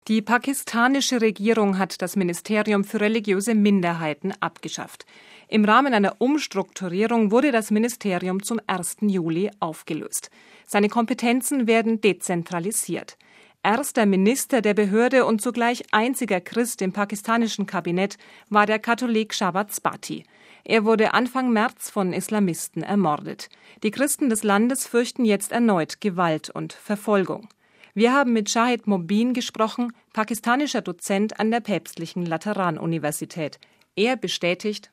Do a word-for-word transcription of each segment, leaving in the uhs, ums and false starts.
Die pakistanische Regierung hat das Ministerium für religiöse Minderheiten abgeschafft. Im Rahmen einer Umstrukturierung wurde das Ministerium zum ersten Juli aufgelöst. Seine Kompetenzen werden dezentralisiert. Erster Minister der Behörde und zugleich einziger Christ im pakistanischen Kabinett war der Katholik Shahbaz Bhatti. Er wurde Anfang März von Islamisten ermordet. Die Christen des Landes fürchten jetzt erneut Gewalt und Verfolgung. Wir haben mit Shahid Mobin gesprochen, pakistanischer Dozent an der Päpstlichen Lateranuniversität. Er bestätigt: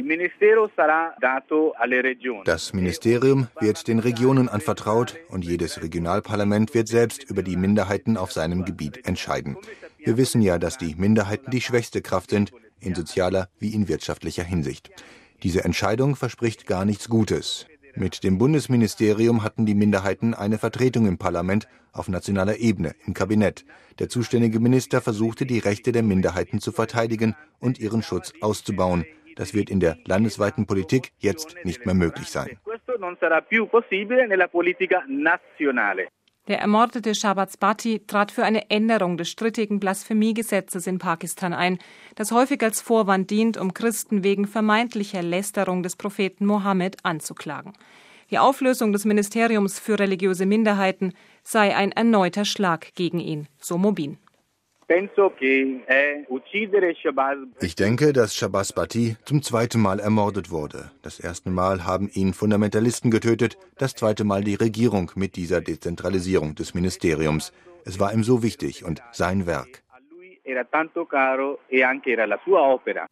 Das Ministerium wird den Regionen anvertraut und jedes Regionalparlament wird selbst über die Minderheiten auf seinem Gebiet entscheiden. Wir wissen ja, dass die Minderheiten die schwächste Kraft sind, in sozialer wie in wirtschaftlicher Hinsicht. Diese Entscheidung verspricht gar nichts Gutes. Mit dem Bundesministerium hatten die Minderheiten eine Vertretung im Parlament auf nationaler Ebene, im Kabinett. Der zuständige Minister versuchte, die Rechte der Minderheiten zu verteidigen und ihren Schutz auszubauen. Das wird in der landesweiten Politik jetzt nicht mehr möglich sein. Der ermordete Shahbaz Bhatti trat für eine Änderung des strittigen Blasphemiegesetzes in Pakistan ein, das häufig als Vorwand dient, um Christen wegen vermeintlicher Lästerung des Propheten Mohammed anzuklagen. Die Auflösung des Ministeriums für religiöse Minderheiten sei ein erneuter Schlag gegen ihn, so Mobin. Ich denke, dass Shahbaz Bhatti zum zweiten Mal ermordet wurde. Das erste Mal haben ihn Fundamentalisten getötet, das zweite Mal die Regierung mit dieser Dezentralisierung des Ministeriums. Es war ihm so wichtig und sein Werk.